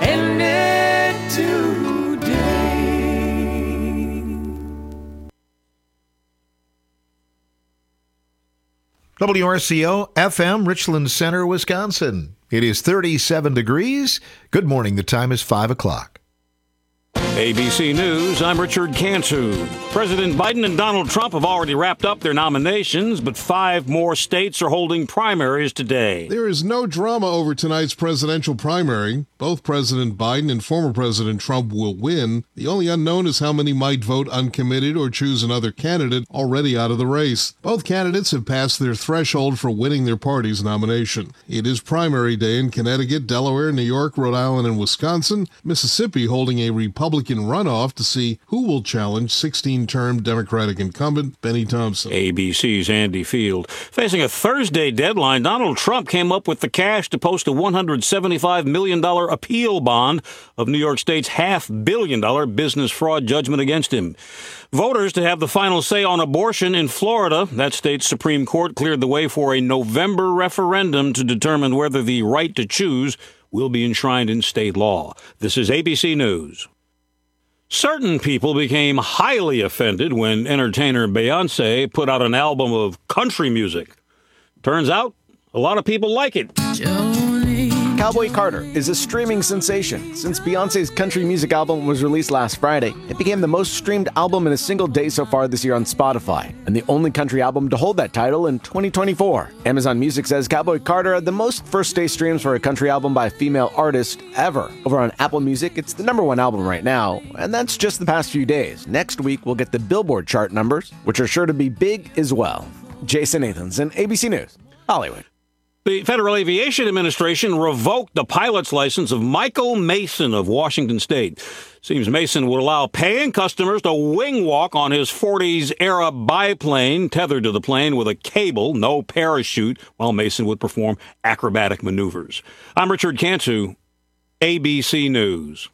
ended today. WRCO FM, Richland Center, Wisconsin. It is 37 degrees. Good morning. The time is 5 o'clock. ABC News, I'm Richard Cantu. President Biden and Donald Trump have already wrapped up their nominations, but 5 more states are holding primaries today. There is no drama over tonight's presidential primary. Both President Biden and former President Trump will win. The only unknown is how many might vote uncommitted or choose another candidate already out of the race. Both candidates have passed their threshold for winning their party's nomination. It is primary day in Connecticut, Delaware, New York, Rhode Island, and Wisconsin. Mississippi holding a Republican runoff to see who will challenge 16-term Democratic incumbent Benny Thompson. ABC's Andy Field. Facing a Thursday deadline, Donald Trump came up with the cash to post a $175 million appeal bond of New York State's $500 million business fraud judgment against him. Voters to have the final say on abortion in Florida. That state's Supreme Court cleared the way for a November referendum to determine whether the right to choose will be enshrined in state law. This is ABC News. Certain people became highly offended when entertainer Beyoncé put out an album of country music. Turns out, a lot of people like it. Cowboy Carter is a streaming sensation. Since Beyoncé's country music album was released last Friday, it became the most streamed album in a single day so far this year on Spotify, and the only country album to hold that title in 2024. Amazon Music says Cowboy Carter had the most first-day streams for a country album by a female artist ever. Over on Apple Music, it's the #1 album right now, and that's just the past few days. Next week, we'll get the Billboard chart numbers, which are sure to be big as well. Jason Nathanson, ABC News, Hollywood. The Federal Aviation Administration revoked the pilot's license of Michael Mason of Washington State. Seems Mason would allow paying customers to wing walk on his 40s-era biplane, tethered to the plane with a cable, no parachute, while Mason would perform acrobatic maneuvers. I'm Richard Cantu, ABC News.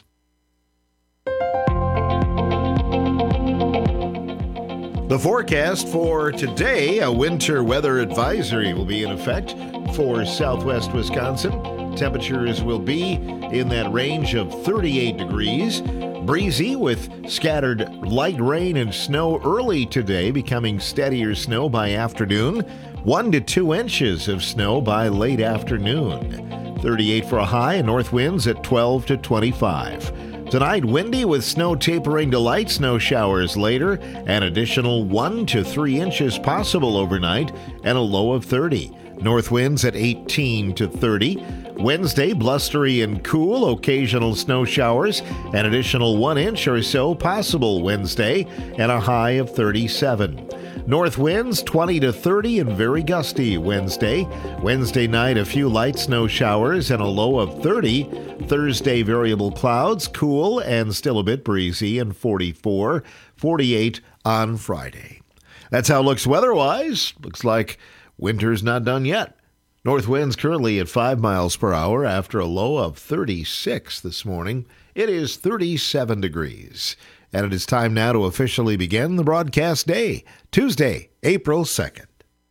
The forecast for today, a winter weather advisory will be in effect for southwest Wisconsin. Temperatures will be in that range of 38 degrees. Breezy with scattered light rain and snow early today, becoming steadier snow by afternoon. 1 to 2 inches of snow by late afternoon. 38 for a high, and north winds at 12 to 25. Tonight, windy with snow tapering to light snow showers later. An additional 1 to 3 inches possible overnight and a low of 30. North winds at 18 to 30. Wednesday, blustery and cool, occasional snow showers. An additional 1 inch or so possible Wednesday and a high of 37. North winds 20 to 30 and very gusty Wednesday. Wednesday night, a few light snow showers and a low of 30. Thursday, variable clouds, cool and still a bit breezy, and 44, 48 on Friday. That's how it looks weather-wise. Looks like winter's not done yet. North winds currently at 5 miles per hour after a low of 36 this morning. It is 37 degrees. And it is time now to officially begin the broadcast day, Tuesday, April 2nd.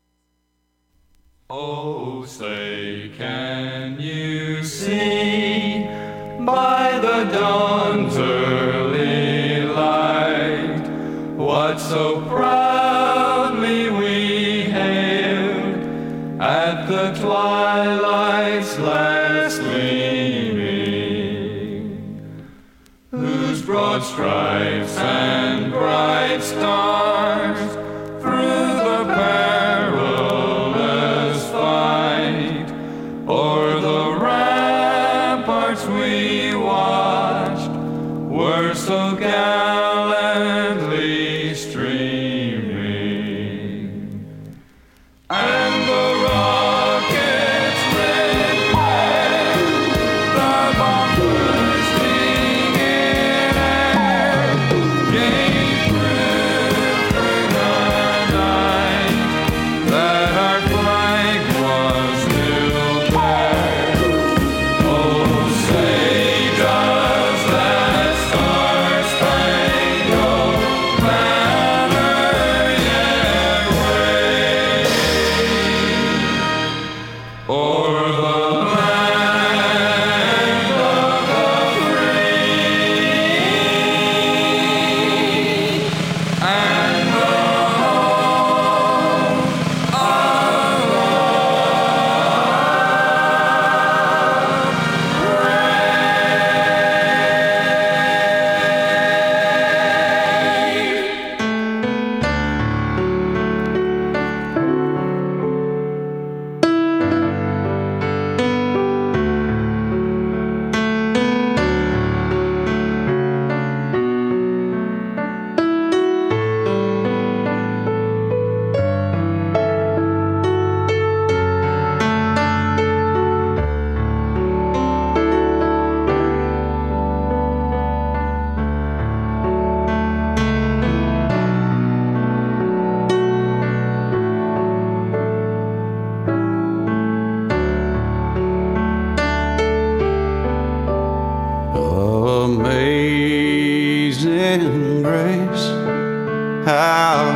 Oh, say, can you see by the dawn's early light what so proudly we hailed at the twilight's last gleaming, whose broad stripes and bright stars through the perilous fight o'er the ramparts we watched were so gallantly streaming, and the rocket's red glare, the bombs bursting in air, gave proof through the night that our flag was still there. Oh, say,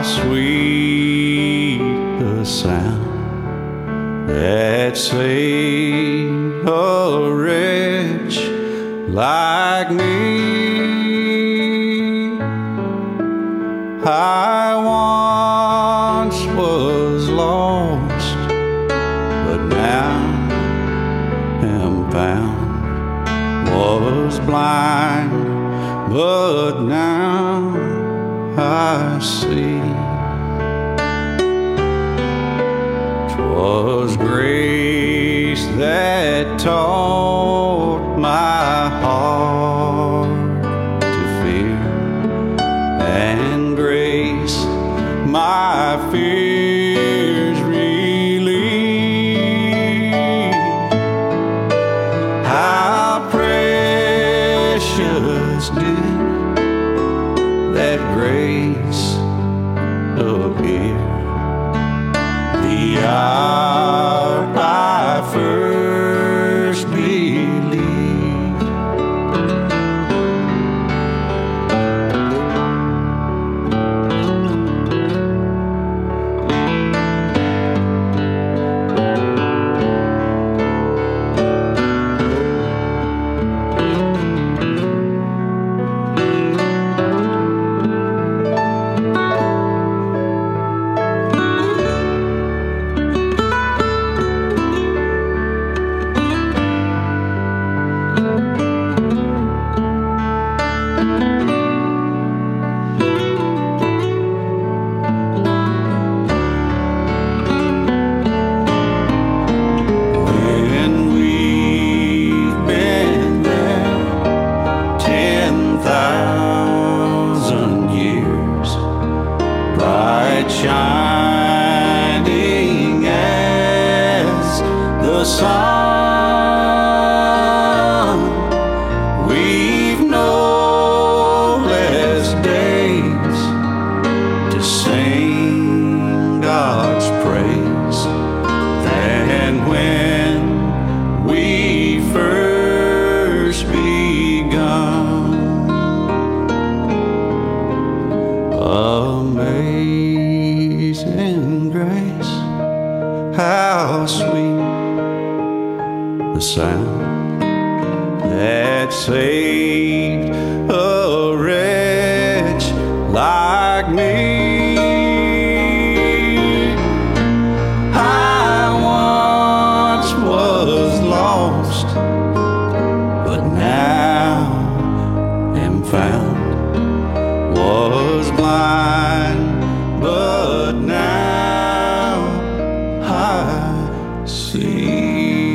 sweet the sound that saved a wretch like me. I once was lost, but now am found. Was blind, but now I see. 'Twas grace that taught my heart to fear, and grace my fears relieve. How precious did that grace appear the hour I first believed. Shining as the sun, we've no less days to sing God's praise than when we first begun. Amazing grace, how sweet the sound that saved a wretch like me. I once was lost, but now am found. Was blind, but now I see.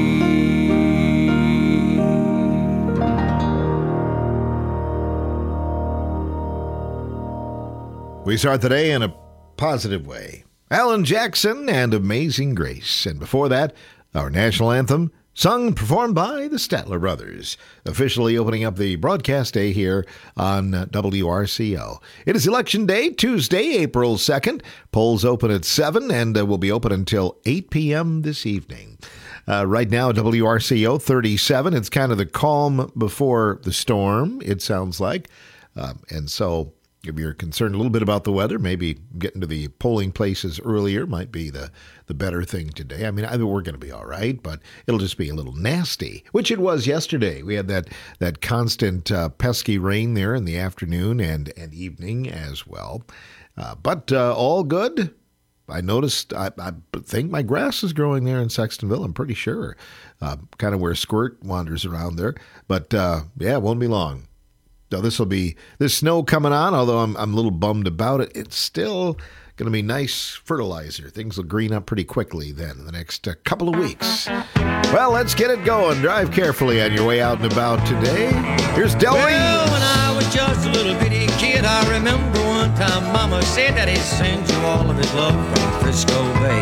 We start the day in a positive way. Alan Jackson and Amazing Grace. And before that, our national anthem, sung and performed by the Statler Brothers, officially opening up the broadcast day here on WRCO. It is Election Day, Tuesday, April 2nd. Polls open at 7 and will be open until 8 p.m. this evening. Right now, WRCO 37. It's kind of the calm before the storm, it sounds like. And so if you're concerned a little bit about the weather, maybe getting to the polling places earlier might be the better thing today. I mean, we're going to be all right, but it'll just be a little nasty, which it was yesterday. We had that constant pesky rain there in the afternoon and evening as well. But all good. I noticed, I think my grass is growing there in Sextonville. I'm pretty sure. Kind of where Squirt wanders around there. But yeah, it won't be long. So this snow coming on, although I'm a little bummed about it. It's still going to be nice fertilizer. Things will green up pretty quickly then in the next couple of weeks. Well, let's get it going. Drive carefully on your way out and about today. Here's Del Reeves. Well, when I was just a little bitty kid, I remember one time Mama said that he'd send you all of his love from Frisco Bay.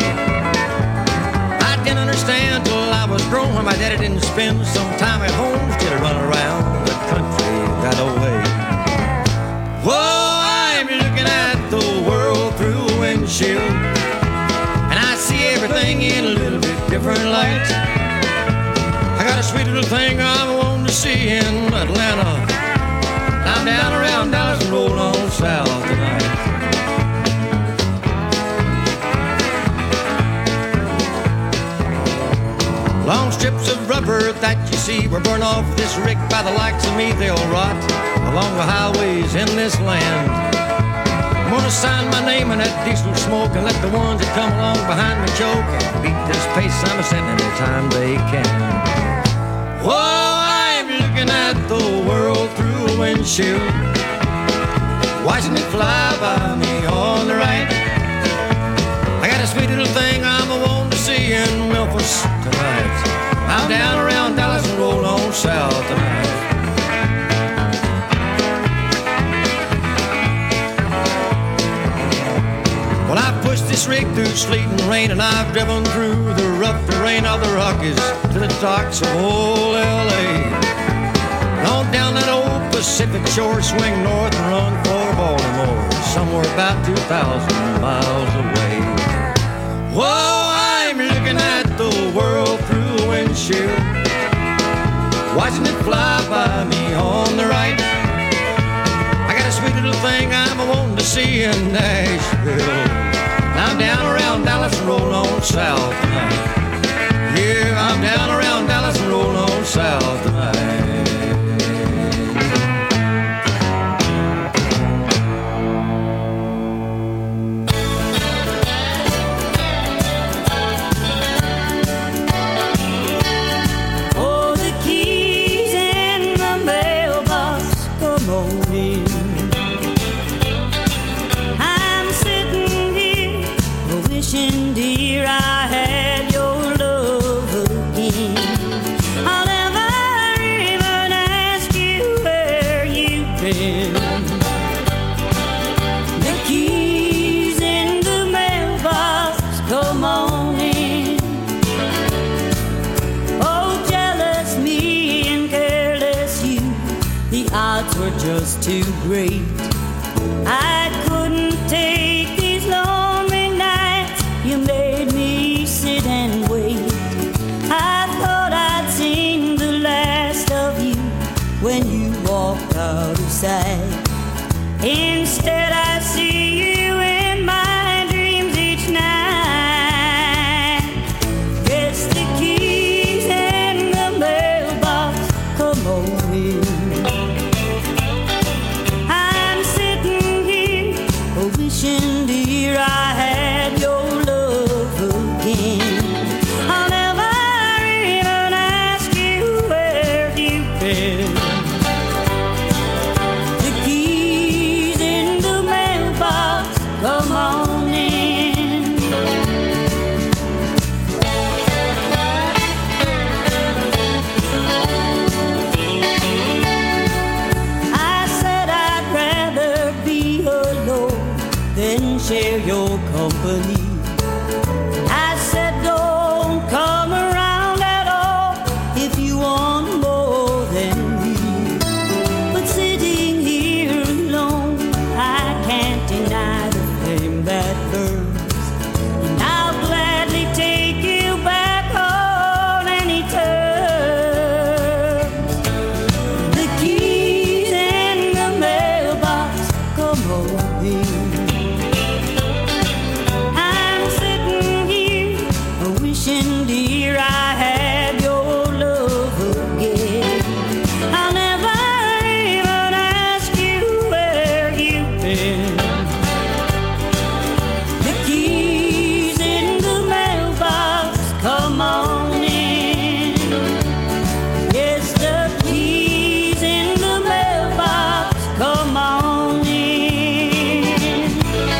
I didn't understand till I was grown when my daddy didn't spend some time at home, instead of running around the country that away. Whoa, I'm looking at the world through a windshield, and I see everything in a little bit different light. I got a sweet little thing I'm wanting to see in Atlanta. I'm down around Dallas and roll on south tonight. of earth that you see were burned off this rig by the likes of me. They'll rot along the highways in this land. I'm gonna sign my name in that diesel smoke and let the ones that come along behind me choke and beat this pace I'm setting anytime they can. Whoa, I'm looking at the world through a windshield, watching it fly by me on the right. I got a sweet little thing I'm a-wanting to see in Memphis tonight. I'm down around Dallas and roll on south tonight. Well, I've pushed this rig through sleet and rain, and I've driven through the rough terrain of the Rockies to the docks of old L.A. And on down that old Pacific shore, swing north and run for Baltimore, somewhere about 2,000 miles away. Whoa, I'm looking at the world through a windshield, watching it fly by me on the right. I got a sweet little thing I'm a-wanting to see in Nashville. I'm down around Dallas and roll on south tonight. Yeah, I'm down around Dallas and roll on south tonight. Oh, the keys in the mailbox, come on in. I'm sitting here wishing, dear, I had your love again. I'll never even ask you where you've been. The keys in the mailbox, come on in. Oh, jealous me and careless you, the odds were just too great. I couldn't take these lonely nights, you made me sit and wait. I thought I'd seen the last of you when you walked out of sight. Instead I see you in my dreams each night. Yes, the keys in the mailbox, come on in. I'm sitting here wishing, dear, I had your love again. I'll never even ask you where you've been. The keys in the mailbox, come on in. I said I'd rather be alone than share your company. I said don't come around at all if you want more than me. But sitting here alone, I can't deny the flame that burns. And I'll gladly take you back on any terms. The keys in the mailbox, come on in. I'm sitting here wishing, dear, I had your love again. I'll never even ask you where you've been. The keys in the mailbox, come on in. Yes, the keys in the mailbox, come on in.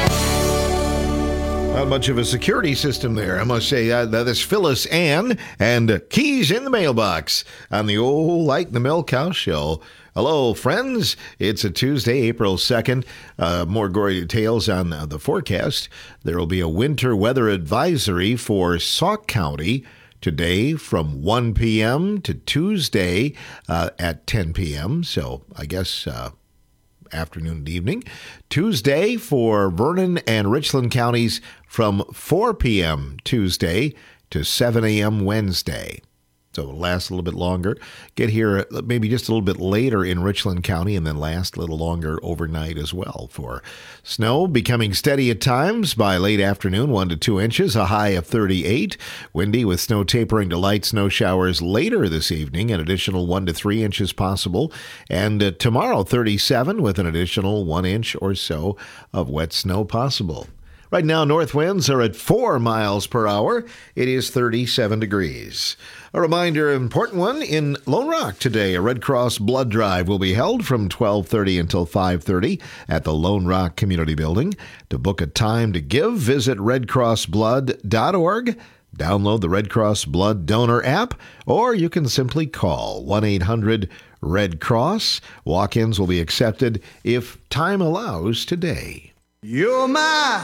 Not much of a security system there, I must say. That's Phyllis Ann and Keys in the Mailbox on the old Light in the Milk House Show. Hello, friends. It's a Tuesday, April 2nd. More gory details on the forecast. There will be a winter weather advisory for Sauk County today from 1 p.m. to Tuesday at 10 p.m. So I guess afternoon and evening. Tuesday for Vernon and Richland counties from 4 p.m. Tuesday to 7 a.m. Wednesday. So it'll last a little bit longer. Get here maybe just a little bit later in Richland County and then last a little longer overnight as well for snow. Becoming steady at times by late afternoon, 1 to 2 inches, a high of 38. Windy with snow tapering to light snow showers later this evening, an additional 1 to 3 inches possible. And tomorrow, 37 with an additional 1 inch or so of wet snow possible. Right now, north winds are at 4 miles per hour. It is 37 degrees. A reminder, an important one, in Lone Rock today, a Red Cross blood drive will be held from 12:30 until 5:30 at the Lone Rock Community Building. To book a time to give, visit redcrossblood.org. Download the Red Cross Blood Donor app, or you can simply call 1-800-RED-CROSS. Walk-ins will be accepted if time allows today. You're my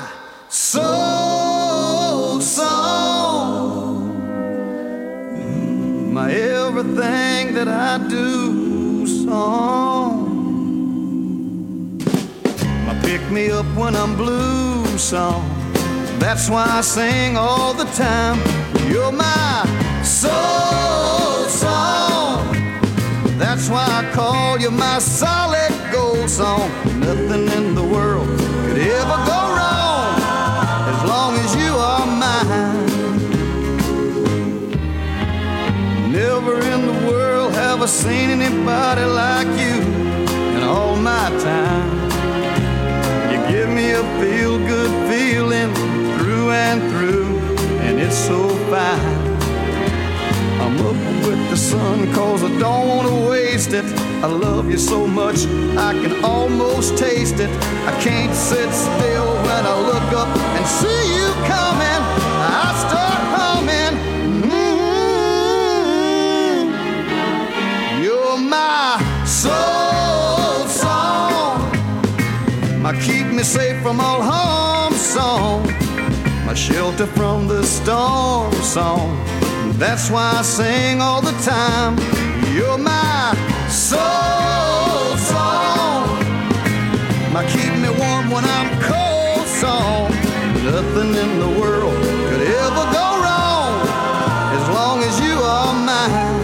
soul song, my everything that I do song, my pick me up when I'm blue song. That's why I sing all the time. You're my soul song. That's why I call you my solid gold song. Nothing in the world could ever go wrong as long as you are mine. Never in the world have I seen anybody like you in all my time. You give me a feel-good feeling through and through, and it's so fine. I'm up with the sun 'cause I don't want to waste it. I love you so much I can almost taste it. I can't sit still when I look up and see you coming. I start humming. You're my soul song, my keep me safe from all harm song, my shelter from the storm song. That's why I sing all the time. You're my soul song, my keep me warm when I'm cold song. Nothing in the world could ever go wrong as long as you are mine.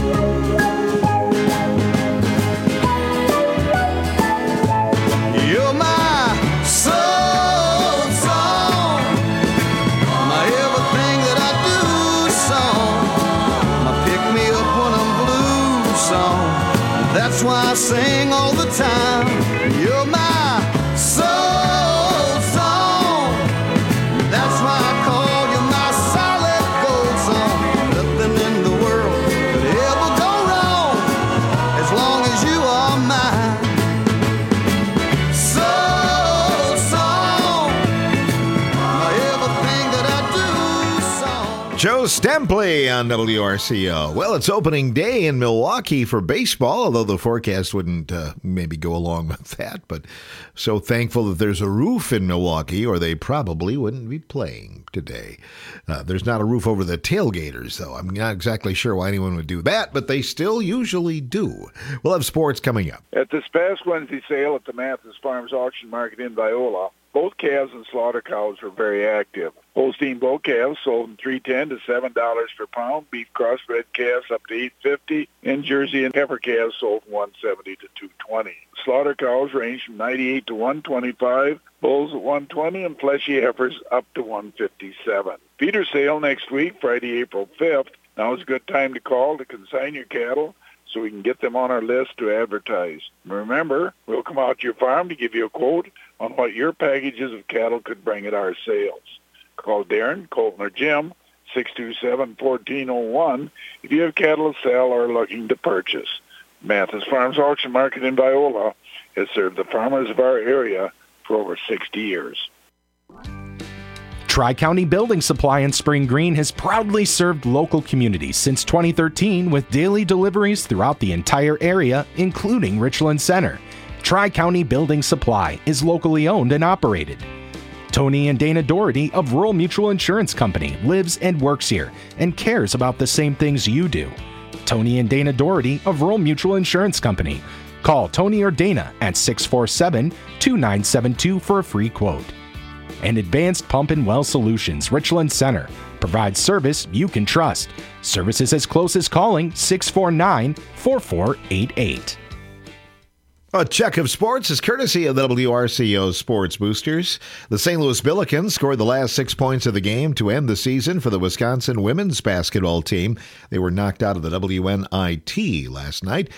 You're my soul song, my everything that I do song, my pick me up when I'm blue song. That's why I sing all the time. You're my soul song. That's why I call you my solid gold song. Nothing in the world could ever go wrong as long as you are mine. Soul song, my everything that I do song. Joe Stempley on WRCO. Well, it's opening day in Milwaukee for baseball, although the forecast wouldn't maybe go along with that. But so thankful that there's a roof in Milwaukee, or they probably wouldn't be playing today. There's not a roof over the tailgaters, though. I'm not exactly sure why anyone would do that, but they still usually do. We'll have sports coming up. At this past Wednesday sale at the Mathis Farms Auction Market in Viola, both calves and slaughter cows were very active. Holstein bull calves sold from $3.10 to $7 per pound. Beef crossbred calves up to $8.50. And Jersey and heifer calves sold from $170 to $220. Slaughter cows range from $98 to $125. Bulls at $120, and fleshy heifers up to $157. Feeder sale next week, Friday, April 5th. Now is a good time to call to consign your cattle so we can get them on our list to advertise. Remember, we'll come out to your farm to give you a quote on what your packages of cattle could bring at our sales. Call Darren, Colton, or Jim, 627-1401, if you have cattle to sell or are looking to purchase. Mathis Farms Auction Market in Viola has served the farmers of our area for over 60 years. Tri-County Building Supply in Spring Green has proudly served local communities since 2013 with daily deliveries throughout the entire area, including Richland Center. Tri-County Building Supply is locally owned and operated. Tony and Dana Doherty of Rural Mutual Insurance Company lives and works here and cares about the same things you do. Tony and Dana Doherty of Rural Mutual Insurance Company. Call Tony or Dana at 647-2972 for a free quote. And Advanced Pump and Well Solutions, Richland Center, provides service you can trust. Services as close as calling 649-4488. A check of sports is courtesy of the WRCO Sports Boosters. The St. Louis Billikens scored the last 6 points of the game to end the season for the Wisconsin women's basketball team. They were knocked out of the WNIT last night,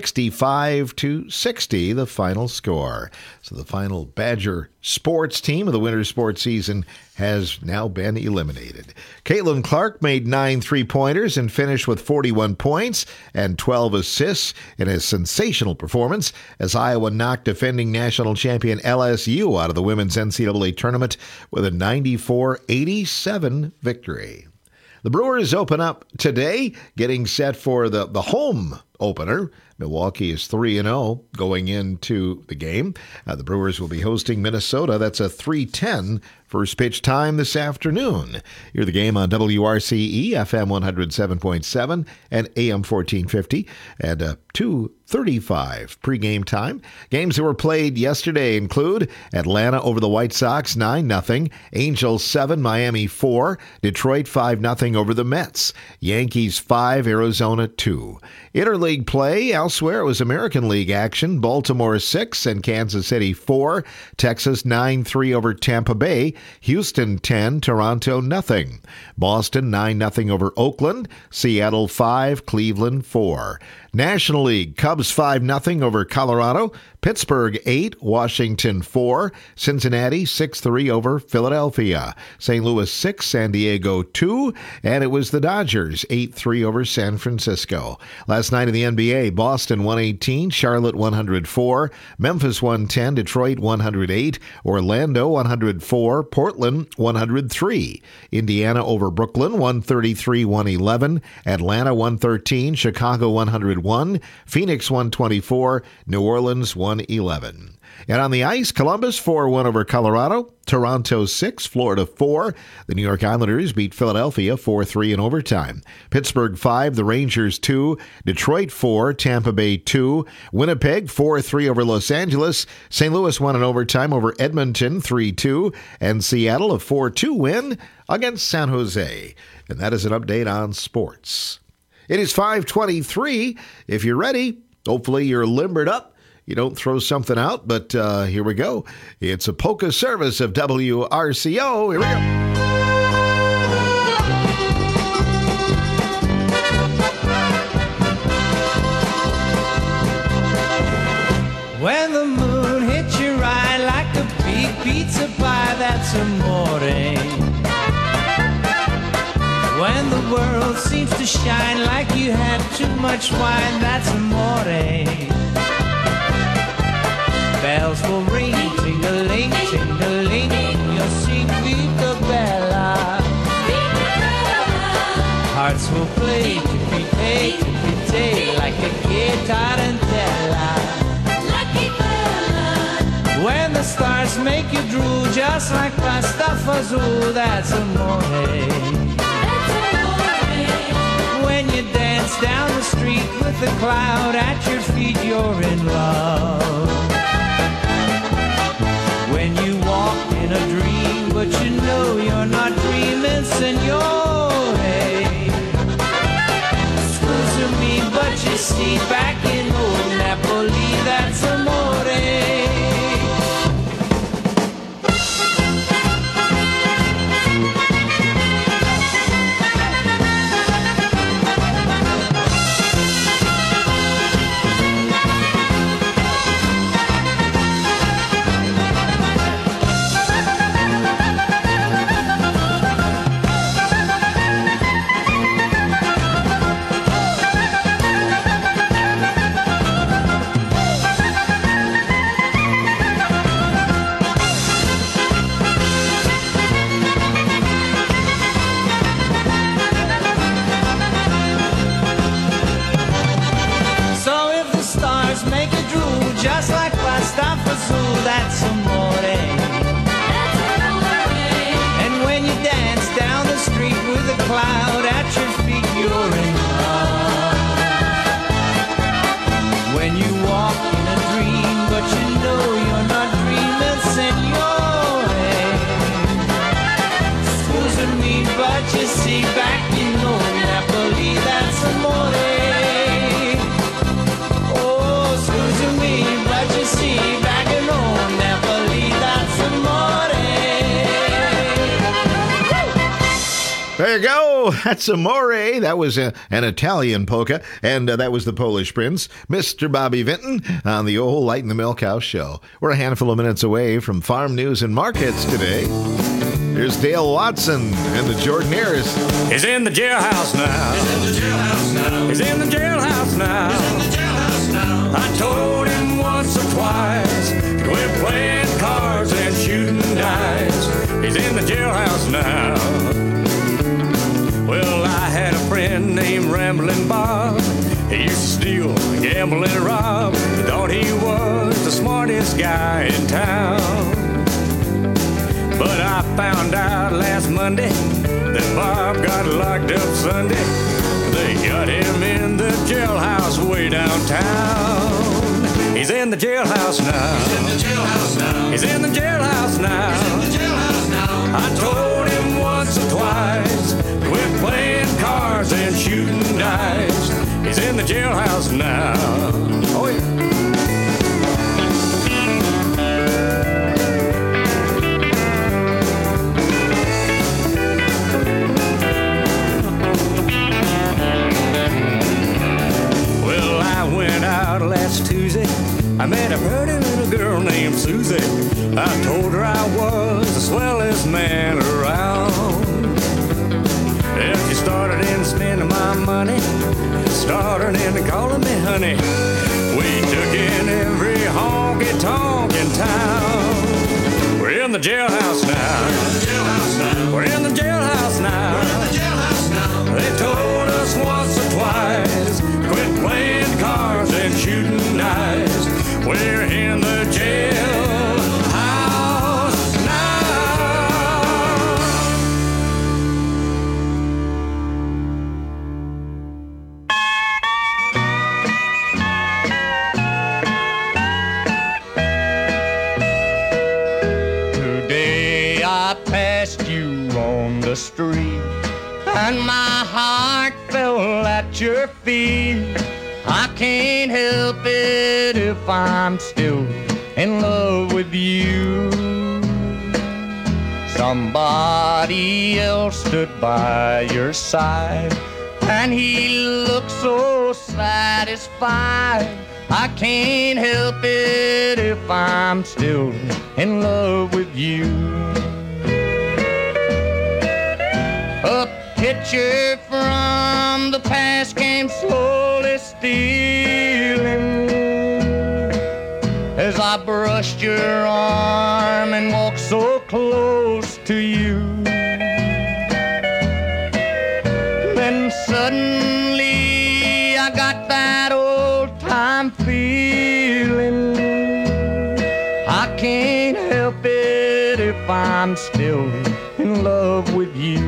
65-60, the final score. So the final Badger sports team of the winter sports season has now been eliminated. Caitlin Clark made 9 3-pointers and finished with 41 points and 12 assists in a sensational performance as Iowa knocked defending national champion LSU out of the women's NCAA tournament with a 94-87 victory. The Brewers open up today, getting set for the home opener. Milwaukee is 3-0 going into the game. The Brewers will be hosting Minnesota. That's a 3:10 first pitch time this afternoon. You're the game on WRCE, FM 107.7 and AM 1450 and 2:35 pregame time. Games that were played yesterday include Atlanta over the White Sox 9-0, Angels 7, Miami 4, Detroit 5-0 over the Mets, Yankees 5, Arizona 2. Interleague play elsewhere, it was American League action. Baltimore 6 and Kansas City 4. Texas 9-3 over Tampa Bay. Houston 10, Toronto 0. Boston 9-0 over Oakland. Seattle 5, Cleveland 4. National League, Cubs 5-0 over Colorado. Pittsburgh 8, Washington 4. Cincinnati 6-3 over Philadelphia. St. Louis 6, San Diego 2. And it was the Dodgers 8-3 over San Francisco. Last night in the NBA, Boston 118, Charlotte 104, Memphis 110, Detroit 108, Orlando 104, Portland 103. Indiana over Brooklyn 133-111, Atlanta 113, Chicago 101, Phoenix 124, New Orleans 111. And on the ice, Columbus 4-1 over Colorado, Toronto 6, Florida 4. The New York Islanders beat Philadelphia 4-3 in overtime. Pittsburgh 5, the Rangers 2, Detroit 4, Tampa Bay 2, Winnipeg 4-3 over Los Angeles. St. Louis won in overtime over Edmonton 3-2, and Seattle a 4-2 win against San Jose. And that is an update on sports. It is 5:23. If you're ready, hopefully you're limbered up. You don't throw something out, but here we go. It's a polka service of WRCO. Here we go. When the moon hits your eye like a big pizza pie, that's amore. When the world seems to shine like you had too much wine, that's amore. Bells will ring, ting-a-ling, ting-a-ling, you'll sing Viva Bella. Hearts will play, tippy-tay, tippy-tay, like a tarantella. When the stars make you drool, just like pasta fazool, that's amore. When you dance down the street with a cloud at your feet, you're in love. When you walk in a dream, but you know you're not dreaming, signore. Excuse me, but you see, back in old Napoli, that's amore. There you go. That's Amore. That was an Italian polka, and that was the Polish Prince, Mr. Bobby Vinton, on the old Light in the Milk House show. We're a handful of minutes away from farm news and markets today. Here's Dale Watson and the Jordanaires. He's in the jailhouse now. He's in the jailhouse now. He's in the jailhouse now. He's in the jailhouse now. I told him once or twice to quit playing cards and shooting dice. He's in the jailhouse now. Well, I had a friend named Ramblin' Bob. He used to steal, gamble, and rob. He thought he was the smartest guy in town. But I found out last Monday that Bob got locked up Sunday. They got him in the jailhouse way downtown. He's in the jailhouse now. He's in the jailhouse now. He's in the jailhouse now. He's in the jailhouse now. I told him once or twice, quit playing cards and shooting dice. He's in the jailhouse now. Oh, yeah. Last Tuesday, I met a pretty little girl named Susie. I told her I was the swellest man around. If she started in spending my money, started in calling me honey, we took in every honky-tonk in town. We're in the jailhouse now. We're in the jailhouse now. We're in the jailhouse now. They told us once or twice, quit playing cards and shooting dice. We're in the jailhouse now. Today I passed you on the street, and my heart fell at your feet. I can't help it if I'm still in love with you. Somebody else stood by your side, and he looked so satisfied. I can't help it if I'm still in love with you. A picture from the past came slowly stealing as I brushed your arm and walked so close to you. Then suddenly I got that old time feeling. I can't help it if I'm still in love with you.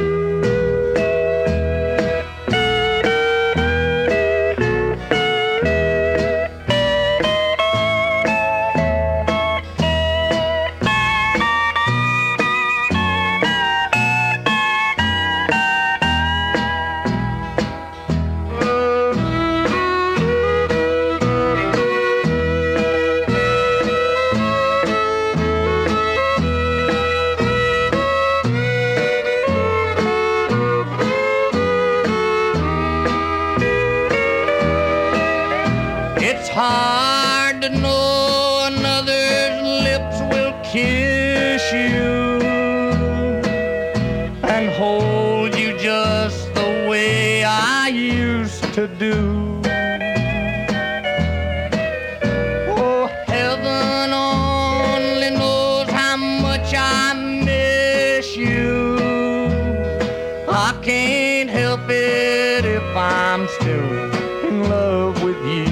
Hard to know another's lips will kiss you and hold you just the way I used to do. Oh, heaven only knows how much I miss you. I can't help it if I'm still in love with you.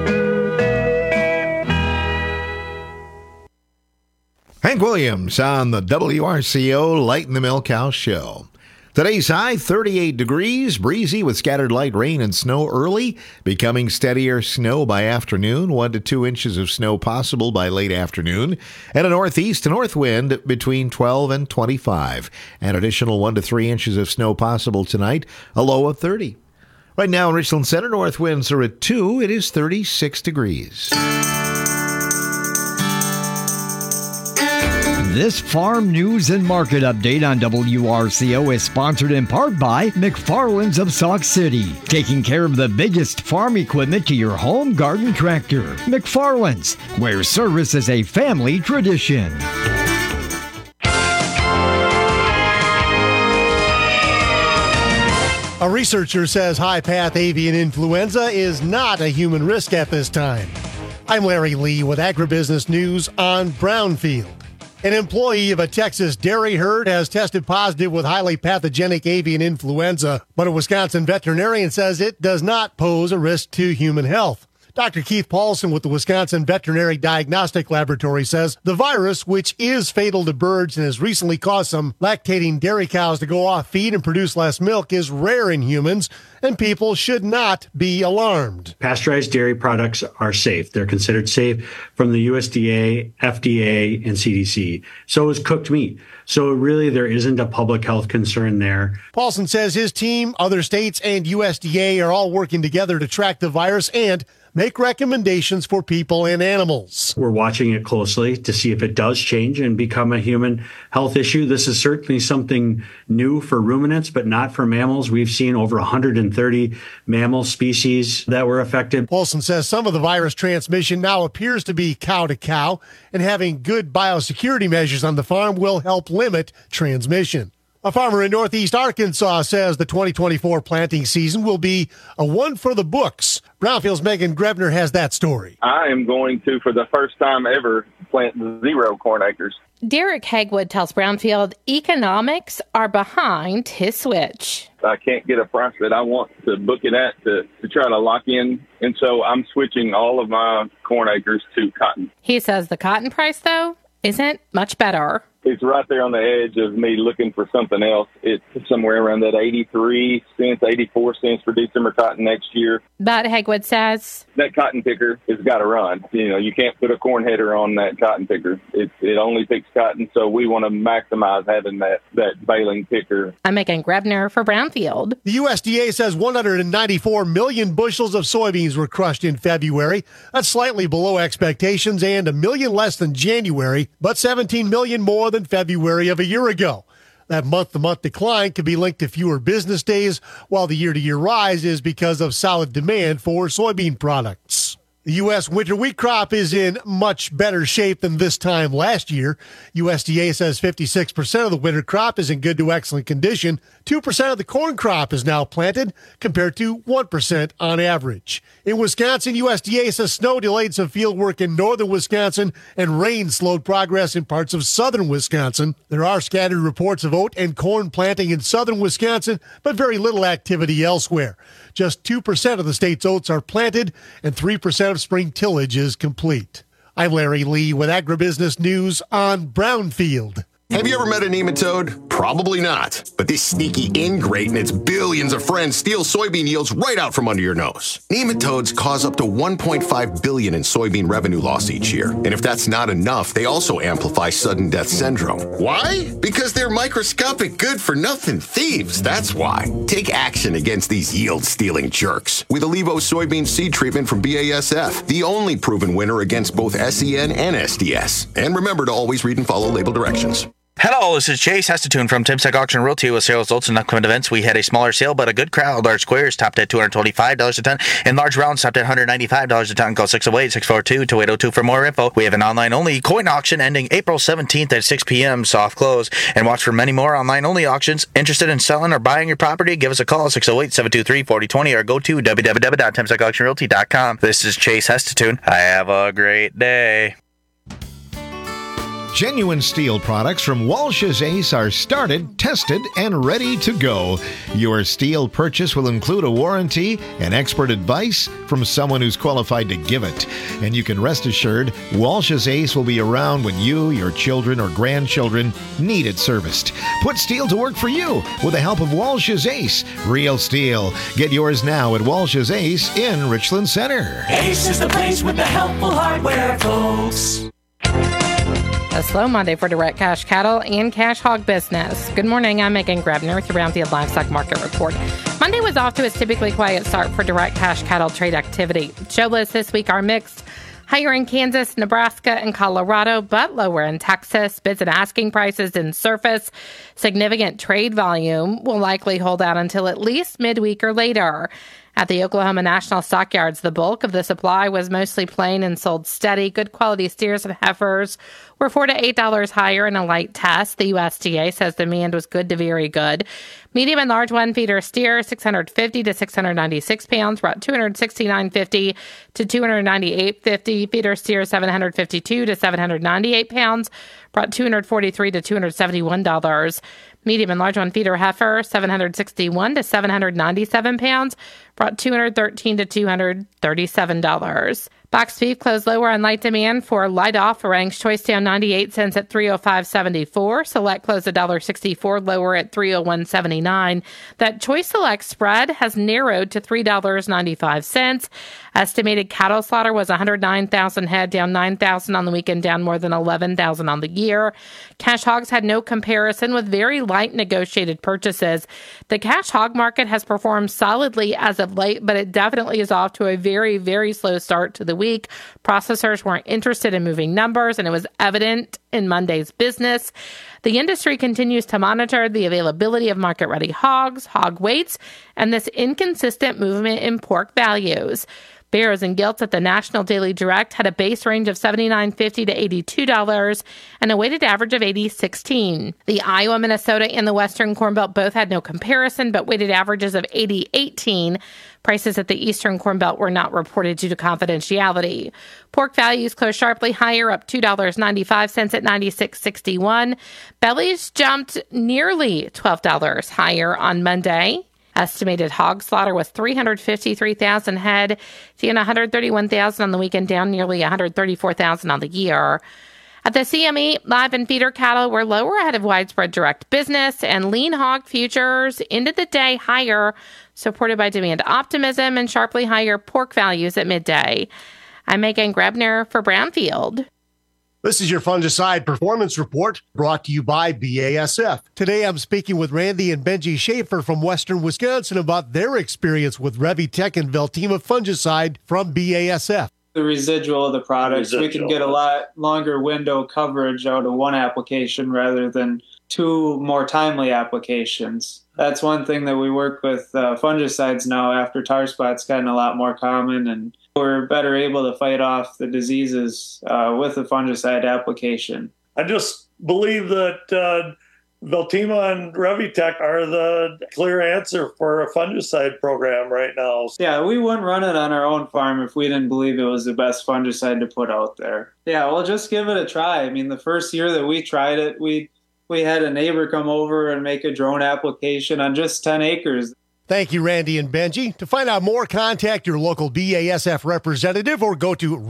Hank Williams on the WRCO Light in the Milk House show. Today's high, 38 degrees, breezy with scattered light rain and snow early, becoming steadier snow by afternoon, 1 to 2 inches of snow possible by late afternoon, and a northeast to north wind between 12 and 25. An additional 1 to 3 inches of snow possible tonight, a low of 30. Right now in Richland Center, north winds are at 2. It is 36 degrees. This Farm News and Market Update on WRCO is sponsored in part by McFarland's of Sauk City, taking care of the biggest farm equipment to your home garden tractor. McFarland's, where service is a family tradition. A researcher says high-path avian influenza is not a human risk at this time. I'm Larry Lee with Agribusiness News on Brownfield. An employee of a Texas dairy herd has tested positive with highly pathogenic avian influenza, but a Wisconsin veterinarian says it does not pose a risk to human health. Dr. Keith Paulson with the Wisconsin Veterinary Diagnostic Laboratory says the virus, which is fatal to birds and has recently caused some lactating dairy cows to go off feed and produce less milk, is rare in humans, and people should not be alarmed. Pasteurized dairy products are safe. They're considered safe from the USDA, FDA, and CDC. So is cooked meat. So really, there isn't a public health concern there. Paulson says his team, other states, and USDA are all working together to track the virus and make recommendations for people and animals. We're watching it closely to see if it does change and become a human health issue. This is certainly something new for ruminants, but not for mammals. We've seen over 130 mammal species that were affected. Paulson says some of the virus transmission now appears to be cow to cow, and having good biosecurity measures on the farm will help limit transmission. A farmer in northeast Arkansas says the 2024 planting season will be a one for the books. Brownfield's Megan Grebner has that story. I am going to, for the first time ever, plant 0 corn acres. Derek Hagwood tells Brownfield economics are behind his switch. I can't get a price that I want to book it at to try to lock in, and so I'm switching all of my corn acres to cotton. He says the cotton price, though, isn't much better. It's right there on the edge of me looking for something else. It's somewhere around that 83 cents, 84 cents for December cotton next year. But Hagwood says that cotton picker has got to run. You know, you can't put a corn header on that cotton picker. It only picks cotton, so we want to maximize having that baling picker. I'm Megan Grebner for Brownfield. The USDA says 194 million bushels of soybeans were crushed in February. That's slightly below expectations and a million less than January, but 17 million more than February of a year ago. That month-to-month decline could be linked to fewer business days, while the year-to-year rise is because of solid demand for soybean products. The U.S. winter wheat crop is in much better shape than this time last year. USDA says 56% of the winter crop is in good to excellent condition. 2% of the corn crop is now planted, compared to 1% on average. In Wisconsin, USDA says snow delayed some field work in northern Wisconsin, and rain slowed progress in parts of southern Wisconsin. There are scattered reports of oat and corn planting in southern Wisconsin, but very little activity elsewhere. Just 2% of the state's oats are planted, and 3% of spring tillage is complete. I'm Larry Lee with Agribusiness News on Brownfield. Have you ever met a nematode? Probably not. But this sneaky ingrate and its billions of friends steal soybean yields right out from under your nose. Nematodes cause up to $1.5 billion in soybean revenue loss each year. And if that's not enough, they also amplify sudden death syndrome. Why? Because they're microscopic good-for-nothing thieves, that's why. Take action against these yield-stealing jerks with Allevo soybean seed treatment from BASF, the only proven winner against both SEN and SDS. And remember to always read and follow label directions. Hello, this is Chase Hesteton from Timsack Auction Realty with sales results and upcoming events. We had a smaller sale, but a good crowd. Large squares topped at $225 a ton, and large rounds topped at $195 a ton. Call 608-642-2802 for more info. We have an online-only coin auction ending April 17th at 6 p.m. soft close. And watch for many more online-only auctions. Interested in selling or buying your property? Give us a call, 608-723-4020, or go to www.timsackauctionrealty.com. This is Chase Hesteton. Have a great day. Genuine steel products from Walsh's Ace are started, tested, and ready to go. Your steel purchase will include a warranty and expert advice from someone who's qualified to give it. And you can rest assured, Walsh's Ace will be around when you, your children, or grandchildren need it serviced. Put steel to work for you with the help of Walsh's Ace. Real steel. Get yours now at Walsh's Ace in Richland Center. Ace is the place with the helpful hardware, folks. A slow Monday for direct cash cattle and cash hog business. Good morning, I'm Megan Grebner with the Brownfield Livestock Market Report. Monday was off to its typically quiet start for direct cash cattle trade activity. Show lists this week are mixed. Higher in Kansas, Nebraska, and Colorado, but lower in Texas. Bids and asking prices didn't surface. Significant trade volume will likely hold out until at least midweek or later. At the Oklahoma National Stockyards, the bulk of the supply was mostly plain and sold steady. Good quality steers and heifers were $4 to $8 higher in a light test. The USDA says demand was good to very good. Medium and large one feeder steer, 650 to 696 pounds, brought $269.50 to $298.50. Feeder steer, 752 to 798 pounds, brought $243 to $271. Medium and large one feeder heifer, 761 to 797 pounds, brought $213 to $237. Boxed beef closed lower on light demand for light off. Orang's Choice down 98 cents at $305.74. Select closed $1.64 lower at $301.79. That Choice Select spread has narrowed to $3.95. Estimated cattle slaughter was 109,000 head, down 9,000 on the weekend, down more than 11,000 on the year. Cash hogs had no comparison with very light negotiated purchases. The cash hog market has performed solidly as of late, but it definitely is off to a very, very slow start to the week. Processors weren't interested in moving numbers, and it was evident in Monday's business. The industry continues to monitor the availability of market-ready hogs, hog weights, and this inconsistent movement in pork values. Barrows and Gilts at the National Daily Direct had a base range of $79.50 to $82 and a weighted average of $80.16. The Iowa, Minnesota, and the Western Corn Belt both had no comparison, but weighted averages of $80.18. Prices at the Eastern Corn Belt were not reported due to confidentiality. Pork values closed sharply higher, up $2.95 at $96.61. Bellies jumped nearly $12 higher on Monday. Estimated hog slaughter was 353,000 head, down 131,000 on the weekend, down nearly 134,000 on the year. At the CME, live and feeder cattle were lower ahead of widespread direct business, and lean hog futures ended the day higher, supported by demand optimism and sharply higher pork values at midday. I'm Megan Grebner for Brownfield. This is your fungicide performance report brought to you by BASF. Today I'm speaking with Randy and Benji Schaefer from Western Wisconsin about their experience with Revitec and Veltima fungicide from BASF. The residual of the products, we can get a lot longer window coverage out of one application rather than two more timely applications. That's one thing that we work with fungicides now after tar spot's gotten a lot more common, and we're better able to fight off the diseases with the fungicide application. I just believe that Veltima and Revitec are the clear answer for a fungicide program right now. Yeah, we wouldn't run it on our own farm if we didn't believe it was the best fungicide to put out there. Yeah, well, just give it a try. I mean, the first year that we tried it, we had a neighbor come over and make a drone application on just 10 acres. Thank you, Randy and Benji. To find out more, contact your local BASF representative or go to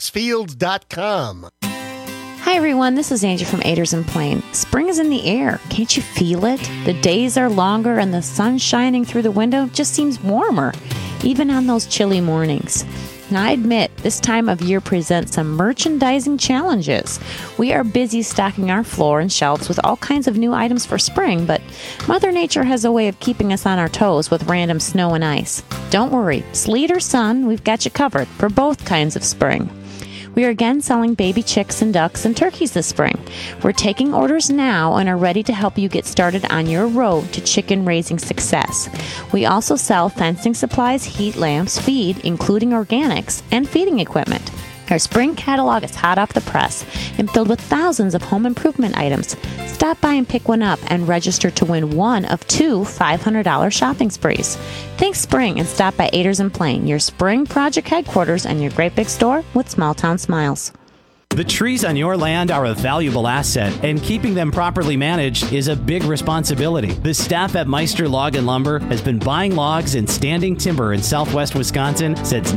revexfields.com. Hi, everyone. This is Angie from Aders and Plain. Spring is in the air. Can't you feel it? The days are longer and the sun shining through the window just seems warmer, even on those chilly mornings. Now, I admit, this time of year presents some merchandising challenges. We are busy stocking our floor and shelves with all kinds of new items for spring, but Mother Nature has a way of keeping us on our toes with random snow and ice. Don't worry, sleet or sun, we've got you covered for both kinds of spring. We are again selling baby chicks and ducks and turkeys this spring. We're taking orders now and are ready to help you get started on your road to chicken raising success. We also sell fencing supplies, heat lamps, feed, including organics, and feeding equipment. Our spring catalog is hot off the press and filled with thousands of home improvement items. Stop by and pick one up and register to win one of two $500 shopping sprees. Think spring and stop by Aders and Plain, your spring project headquarters and your great big store with small town smiles. The trees on your land are a valuable asset, and keeping them properly managed is a big responsibility. The staff at Meister Log and Lumber has been buying logs and standing timber in southwest Wisconsin since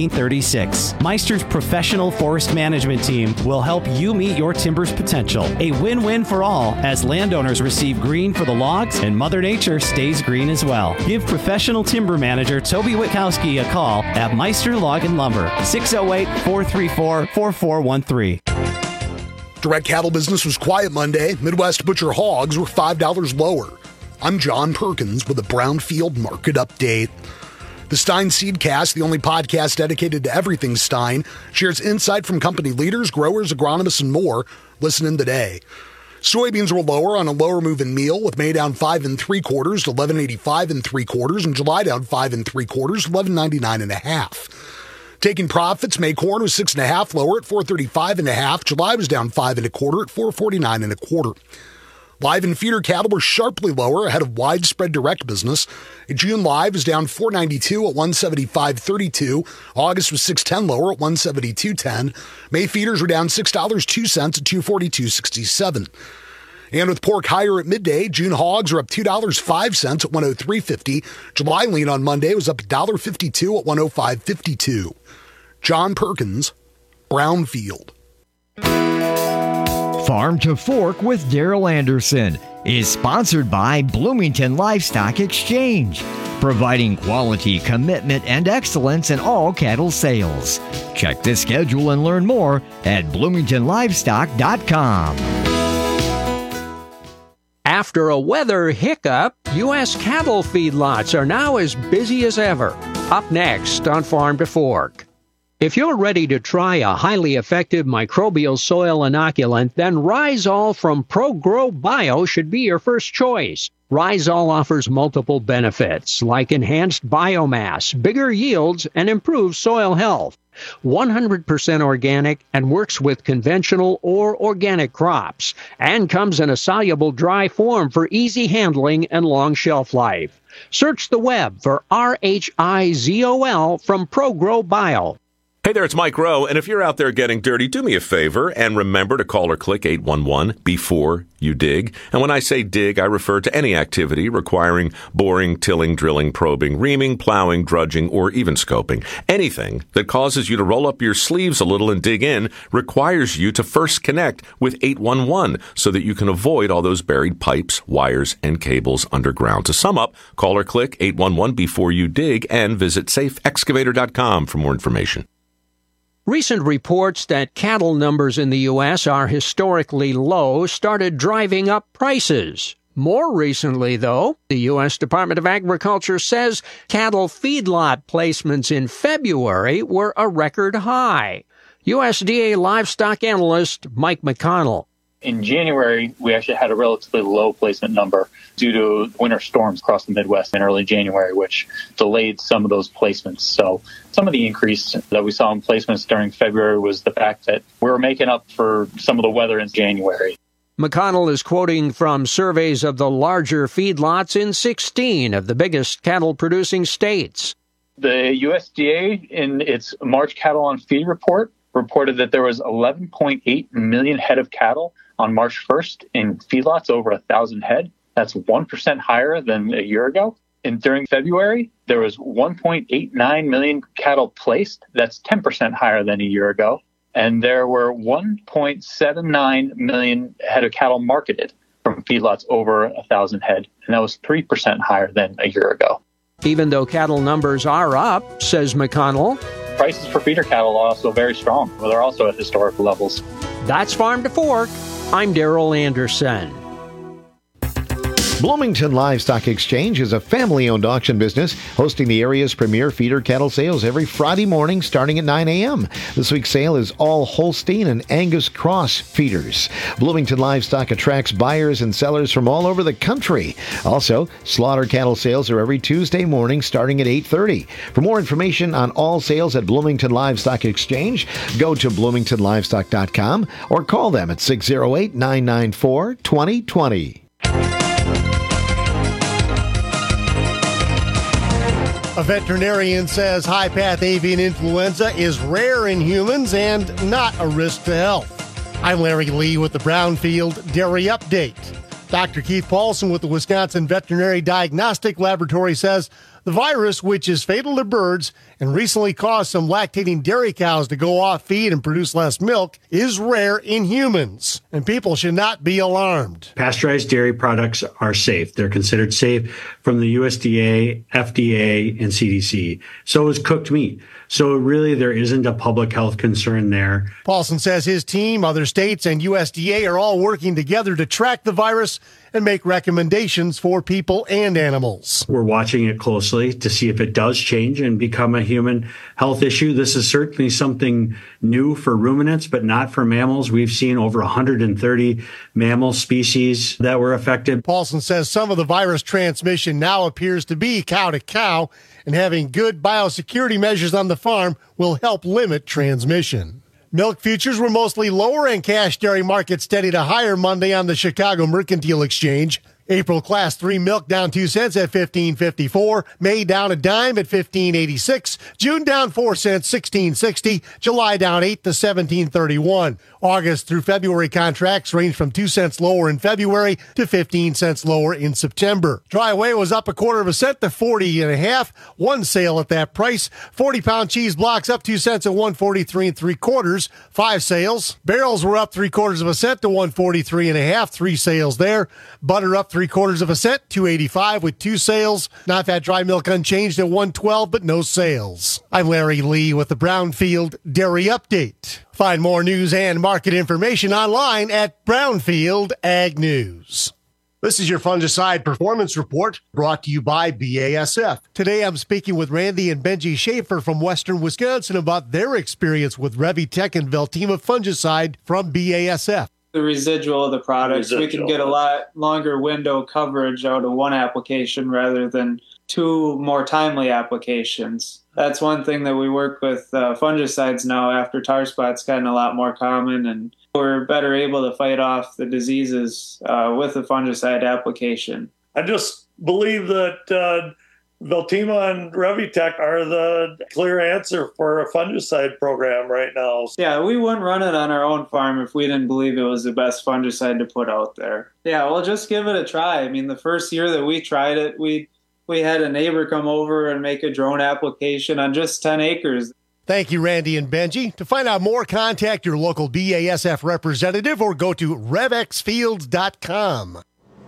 1936. Meister's professional forest management team will help you meet your timber's potential. A win-win for all, as landowners receive green for the logs and Mother Nature stays green as well. Give professional timber manager Toby Witkowski a call at Meister Log and Lumber, 608-434-4413. Direct cattle business was quiet Monday. Midwest butcher hogs were $5 lower. I'm John Perkins with a Brownfield market update. The Stein Seedcast, the only podcast dedicated to everything Stein, shares insight from company leaders, growers, agronomists, and more. Listen in today. Soybeans were lower on a lower move in meal, with May down 5 3/4 to 11.85 3/4, and July down 5 3/4 to 11.99 1/2. Taking profits, May corn was 6 1/2 lower at 435 1/2. July was down 5 1/4 at 449 1/4. Live and feeder cattle were sharply lower ahead of widespread direct business. June live is down 492 at 175.32. August was 610 lower at 172.10. May feeders were down $6.02 at 242.67. And with pork higher at midday, June hogs are up $2.05 at 103.50. July lean on Monday was up $1.52 at 105.52. John Perkins, Brownfield. Farm to Fork with Daryl Anderson is sponsored by Bloomington Livestock Exchange, providing quality, commitment, and excellence in all cattle sales. Check the schedule and learn more at bloomingtonlivestock.com. After a weather hiccup, U.S. cattle feedlots are now as busy as ever. Up next on Farm to Fork. If you're ready to try a highly effective microbial soil inoculant, then Rhizol from ProGrow Bio should be your first choice. Rhizol offers multiple benefits, like enhanced biomass, bigger yields, and improved soil health. 100% organic and works with conventional or organic crops, and comes in a soluble dry form for easy handling and long shelf life. Search the web for RHIZOL from ProGrow Bio. Hey there, it's Mike Rowe, and if you're out there getting dirty, do me a favor and remember to call or click 811 before you dig. And when I say dig, I refer to any activity requiring boring, tilling, drilling, probing, reaming, plowing, drudging, or even scoping. Anything that causes you to roll up your sleeves a little and dig in requires you to first connect with 811 so that you can avoid all those buried pipes, wires, and cables underground. To sum up, call or click 811 before you dig and visit safeexcavator.com for more information. Recent reports that cattle numbers in the U.S. are historically low started driving up prices. More recently, though, the U.S. Department of Agriculture says cattle feedlot placements in February were a record high. USDA livestock analyst Mike McConnell. In January, we actually had a relatively low placement number due to winter storms across the Midwest in early January, which delayed some of those placements. So some of the increase that we saw in placements during February was the fact that we were making up for some of the weather in January. McConnell is quoting from surveys of the larger feedlots in 16 of the biggest cattle-producing states. The USDA, in its March Cattle on Feed report, reported that there was 11.8 million head of cattle on March 1st in feedlots over 1,000 head. That's 1% higher than a year ago. And during February, there was 1.89 million cattle placed. That's 10% higher than a year ago. And there were 1.79 million head of cattle marketed from feedlots over 1,000 head. And that was 3% higher than a year ago. Even though cattle numbers are up, says McConnell, prices for feeder cattle are also very strong. Well, they're also at historical levels. That's Farm to Fork. I'm Daryl Anderson. Bloomington Livestock Exchange is a family-owned auction business hosting the area's premier feeder cattle sales every Friday morning starting at 9 a.m. This week's sale is all Holstein and Angus Cross feeders. Bloomington Livestock attracts buyers and sellers from all over the country. Also, slaughter cattle sales are every Tuesday morning starting at 8:30. For more information on all sales at Bloomington Livestock Exchange, go to bloomingtonlivestock.com or call them at 608-994-2020. A veterinarian says high-path avian influenza is rare in humans and not a risk to health. I'm Larry Lee with the Brownfield Dairy Update. Dr. Keith Paulson with the Wisconsin Veterinary Diagnostic Laboratory says the virus, which is fatal to birds and recently caused some lactating dairy cows to go off feed and produce less milk, is rare in humans, and people should not be alarmed. Pasteurized dairy products are safe. They're considered safe from the USDA, FDA, and CDC. So is cooked meat. So really, there isn't a public health concern there. Paulson says his team, other states, and USDA are all working together to track the virus and make recommendations for people and animals. We're watching it closely to see if it does change and become a human health issue. This is certainly something new for ruminants, but not for mammals. We've seen over 130 mammal species that were affected. Paulson says some of the virus transmission now appears to be cow to cow, and having good biosecurity measures on the farm will help limit transmission. Milk futures were mostly lower, and cash dairy market steady to higher Monday on the Chicago Mercantile Exchange. April Class 3 milk down 2 cents at $15.54. May down a dime at $15.86. June down 4 cents, $16.60. July down 8 to $17.31. August through February contracts range from 2 cents lower in February to 15 cents lower in September. Dry whey was up 1/4 cent to 40.5. One sale at that price. 40-pound cheese blocks up 2 cents at 143 3/4. 5 sales. Barrels were up 3/4 cent to 143.5. 3 sales there. Butter up 3/4 cent, $2.85 with 2 sales. Non-fat dry milk unchanged at $1.12, but no sales. I'm Larry Lee with the Brownfield Dairy Update. Find more news and market information online at Brownfield Ag News. This is your fungicide performance report brought to you by BASF. Today I'm speaking with Randy and Benji Schaefer from Western Wisconsin about their experience with Revitec and Veltima fungicide from BASF. The residual of the products, we can get a lot longer window coverage out of one application rather than 2 more timely applications. That's one thing that we work with fungicides now after tar spot's gotten a lot more common, and we're better able to fight off the diseases with the fungicide application. I just believe that Veltima and Revitec are the clear answer for a fungicide program right now. Yeah, we wouldn't run it on our own farm if we didn't believe it was the best fungicide to put out there. Yeah, well, just give it a try. I mean, the first year that we tried it, we had a neighbor come over and make a drone application on just 10 acres. Thank you, Randy and Benji. To find out more, contact your local BASF representative or go to revexfields.com.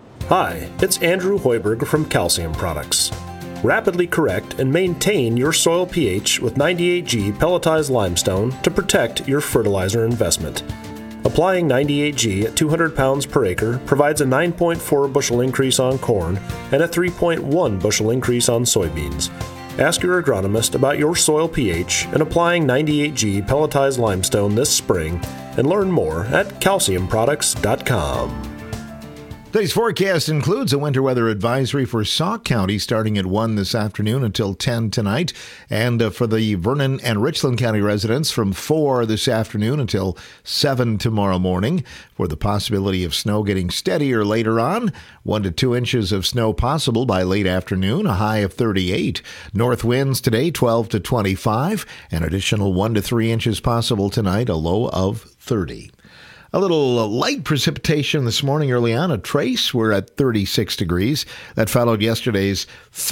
Hi, it's Andrew Hoiberg from Calcium Products. Rapidly correct and maintain your soil pH with 98G pelletized limestone to protect your fertilizer investment. Applying 98G at 200 pounds per acre provides a 9.4 bushel increase on corn and a 3.1 bushel increase on soybeans. Ask your agronomist about your soil pH and applying 98G pelletized limestone this spring, and learn more at calciumproducts.com. Today's forecast includes a winter weather advisory for Sauk County starting at 1 this afternoon until 10 tonight, and for the Vernon and Richland County residents from 4 this afternoon until 7 tomorrow morning, for the possibility of snow getting steadier later on. 1 to 2 inches of snow possible by late afternoon, a high of 38. North winds today 12 to 25, an additional 1 to 3 inches possible tonight, a low of 30. A little light precipitation this morning early on. A trace, we're at 36 degrees. That followed yesterday's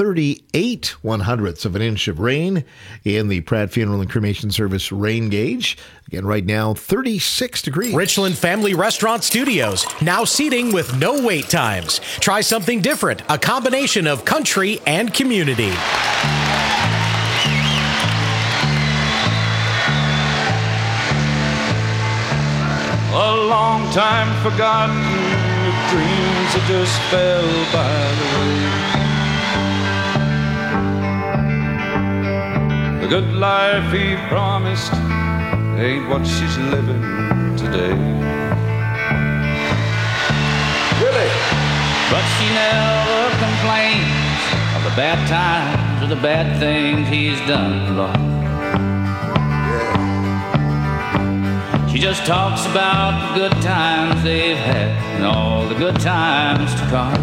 38 1/100ths of an inch of rain in the Pratt Funeral and Cremation Service rain gauge. Again, right now, 36 degrees. Richland Family Restaurant Studios, now seating with no wait times. Try something different, a combination of country and community. A long time forgotten, with dreams that just fell by the way. The good life he promised ain't what she's living today. Really? But she never complains of the bad times or the bad things he's done, Lord. She just talks about the good times they've had and all the good times to come.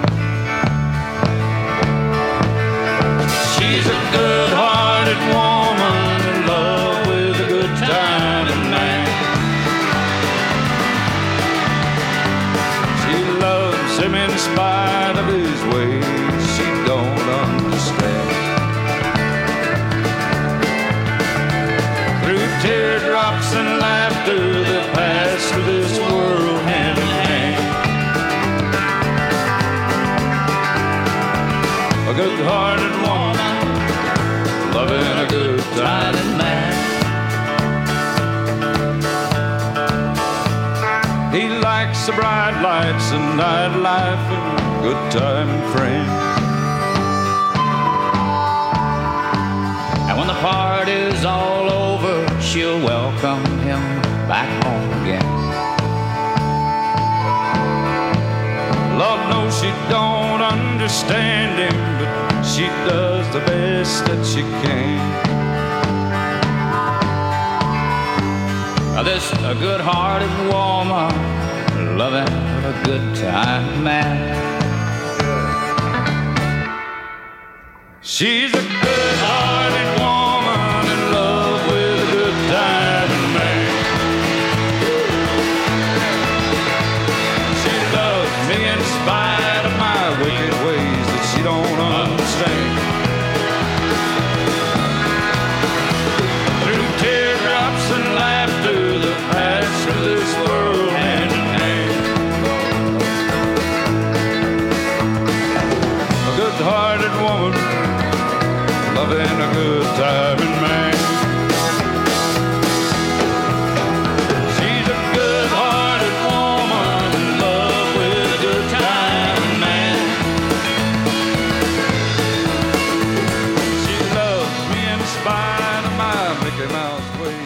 She's a good-hearted woman in love with a good-timing man. She loves him in spite of his ways she don't understand. Through teardrops and laughter that pass through this world hand in hand. A good-hearted woman loving a good time. He likes the bright lights and nightlife and good time and friends. And when the party's all over, she'll welcome him back home again. Lord knows she don't understand him, but she does the best that she can. This a good-hearted woman, loving a good time man. She's a good-hearted woman in love with a good time man. She loves me in spite of my wicked ways that she don't understand. Through teardrops and laughter, the paths of this world hand in hand. A good-hearted woman, loving a good time and man. She's a good-hearted woman in love with a good time and man. She loves me in spite of my Mickey Mouse ways.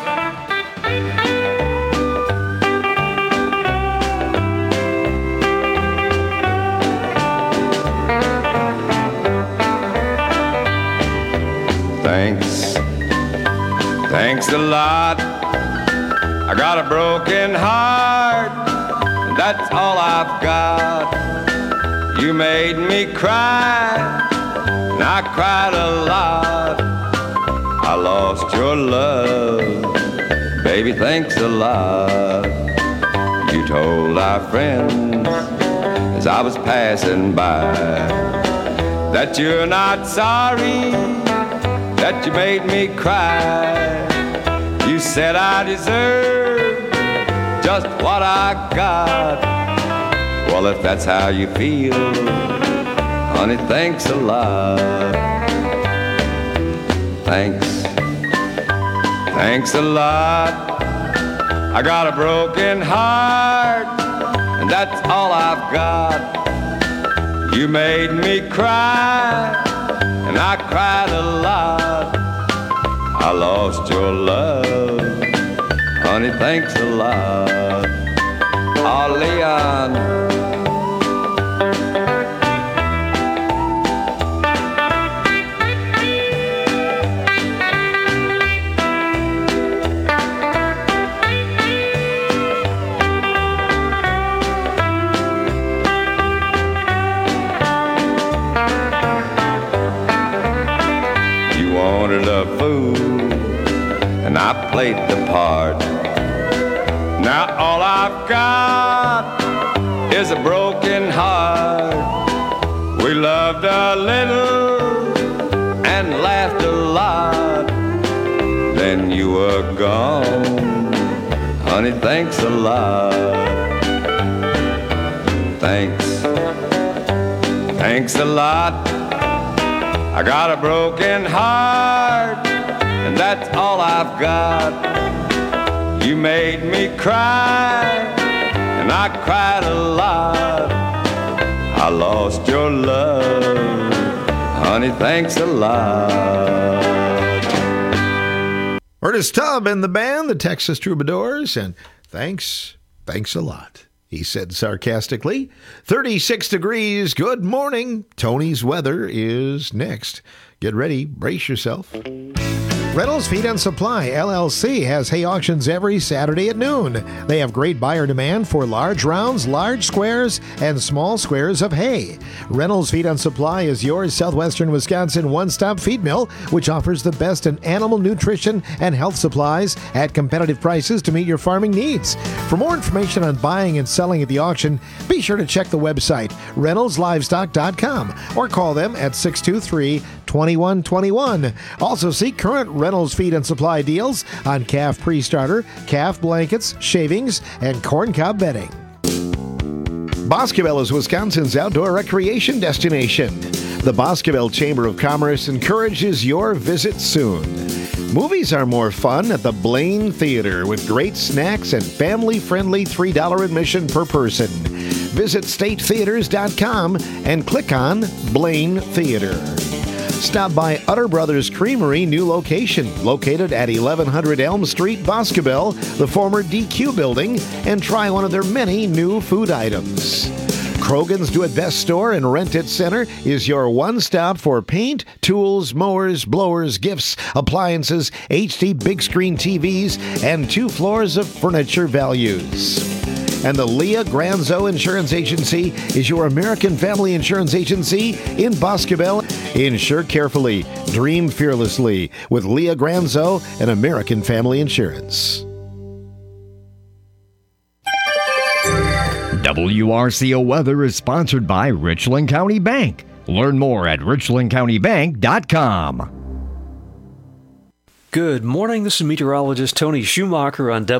Thanks a lot. I got a broken heart, and that's all I've got. You made me cry, and I cried a lot. I lost your love, baby, thanks a lot. You told our friends as I was passing by that you're not sorry, that you made me cry. You said I deserve just what I got. Well, if that's how you feel, honey, thanks a lot. Thanks a lot. I got a broken heart, and that's all I've got. You made me cry, and I cried a lot. I lost your love, honey, thanks a lot. Oh, Leon. You wanted a fool, and I played the part. Now all I've got is a broken heart. We loved a little and laughed a lot. Then you were gone, honey, thanks a lot. Thanks a lot. I got a broken heart, and that's all I've got. You made me cry, and I cried a lot. I lost your love, honey, thanks a lot. Ernest Tubb and the band, the Texas Troubadours, and thanks a lot, he said sarcastically. 36 degrees, good morning. Tony's weather is next. Get ready, brace yourself. Reynolds Feed and Supply, LLC, has hay auctions every Saturday at noon. They have great buyer demand for large rounds, large squares, and small squares of hay. Reynolds Feed and Supply is your southwestern Wisconsin one-stop feed mill, which offers the best in animal nutrition and health supplies at competitive prices to meet your farming needs. For more information on buying and selling at the auction, be sure to check the website, reynoldslivestock.com, or call them at 623-2121. Also see current Reynolds Feed and Supply deals on calf pre-starter, calf blankets, shavings, and corn cob bedding. Boscobel is Wisconsin's outdoor recreation destination. The Boscobel Chamber of Commerce encourages your visit soon. Movies are more fun at the Blaine Theater with great snacks and family-friendly $3 admission per person. Visit statetheaters.com and click on Blaine Theater. Stop by Utter Brothers Creamery new location, located at 1100 Elm Street, Boscobel, the former DQ building, and try one of their many new food items. Krogan's Do It Best store and Rent It Center is your one-stop for paint, tools, mowers, blowers, gifts, appliances, HD big screen TVs, and 2 floors of furniture values. And the Leah Granzo Insurance Agency is your American family insurance agency in Boscobel. Insure carefully, dream fearlessly with Leah Granzo and American Family Insurance. WRCO Weather is sponsored by Richland County Bank. Learn more at richlandcountybank.com. Good morning. This is meteorologist Tony Schumacher on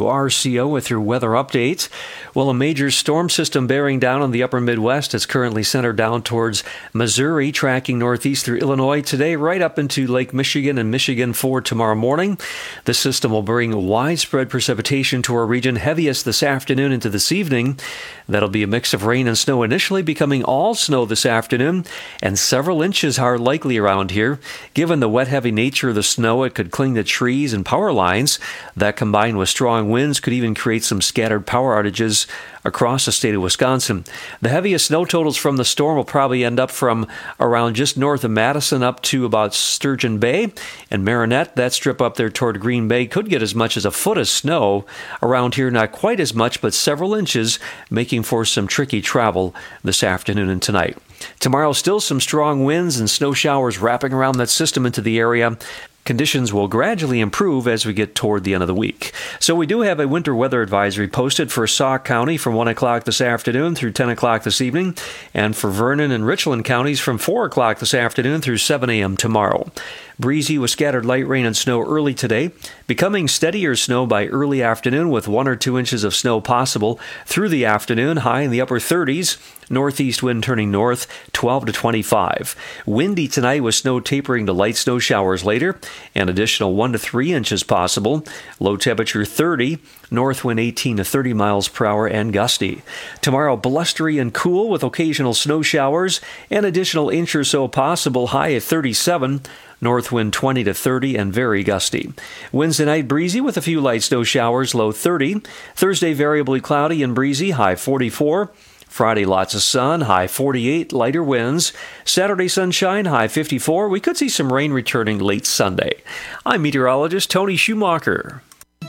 WRCO with your weather updates. Well, a major storm system bearing down on the upper Midwest is currently centered down towards Missouri, tracking northeast through Illinois today, right up into Lake Michigan and Michigan for tomorrow morning. This system will bring widespread precipitation to our region, heaviest this afternoon into this evening. That'll be a mix of rain and snow, initially becoming all snow this afternoon, and several inches are likely around here. Given the wet, heavy nature of the snow, it could cling to trees and power lines. That, combined with strong winds, could even create some scattered power outages across the state of Wisconsin. The heaviest snow totals from the storm will probably end up from around just north of Madison up to about Sturgeon Bay and Marinette. That strip up there toward Green Bay could get as much as a foot of snow. Around here, not quite as much, but several inches, making for some tricky travel this afternoon and tonight. Tomorrow, still some strong winds and snow showers wrapping around that system into the area. Conditions will gradually improve as we get toward the end of the week. So we do have a winter weather advisory posted for Sauk County from 1 o'clock this afternoon through 10 o'clock this evening, and for Vernon and Richland counties from 4 o'clock this afternoon through 7 a.m. tomorrow. Breezy with scattered light rain and snow early today, becoming steadier snow by early afternoon with 1 or 2 inches of snow possible through the afternoon, high in the upper 30s. Northeast wind turning north, 12 to 25. Windy tonight with snow tapering to light snow showers later, and additional 1 to 3 inches possible. Low temperature 30, north wind 18 to 30 miles per hour and gusty. Tomorrow, blustery and cool with occasional snow showers, and additional inch or so possible, high at 37. North wind 20 to 30 and very gusty. Wednesday night breezy with a few light snow showers, low 30. Thursday variably cloudy and breezy, high 44. Friday, lots of sun, high 48, lighter winds. Saturday, sunshine, high 54. We could see some rain returning late Sunday. I'm meteorologist Tony Schumacher.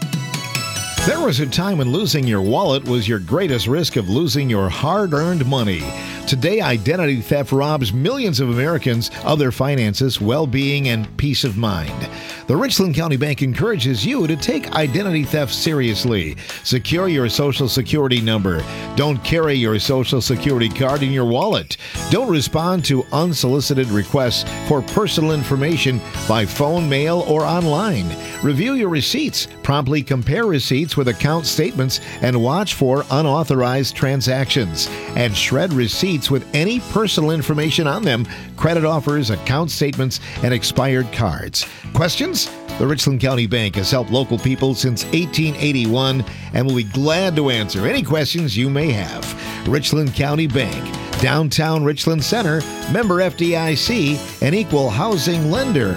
There was a time when losing your wallet was your greatest risk of losing your hard-earned money. Today, identity theft robs millions of Americans of their finances, well-being, and peace of mind. The Richland County Bank encourages you to take identity theft seriously. Secure your Social Security number. Don't carry your Social Security card in your wallet. Don't respond to unsolicited requests for personal information by phone, mail, or online. Review your receipts. Promptly compare receipts with account statements and watch for unauthorized transactions. And shred receipts with any personal information on them, credit offers, account statements, and expired cards. Questions? The Richland County Bank has helped local people since 1881 and will be glad to answer any questions you may have. Richland County Bank, downtown Richland Center, member FDIC, an equal housing lender.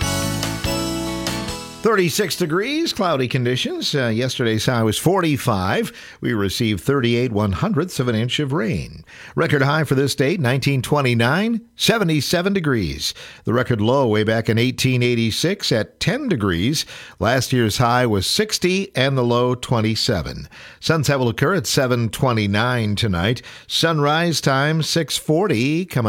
36 degrees, cloudy conditions. Yesterday's high was 45. We received 38 1/100ths of an inch of rain. Record high for this date, 1929, 77 degrees. The record low way back in 1886 at 10 degrees. Last year's high was 60 and the low 27. Sunset will occur at 7:29 tonight. Sunrise time 6:40. Coming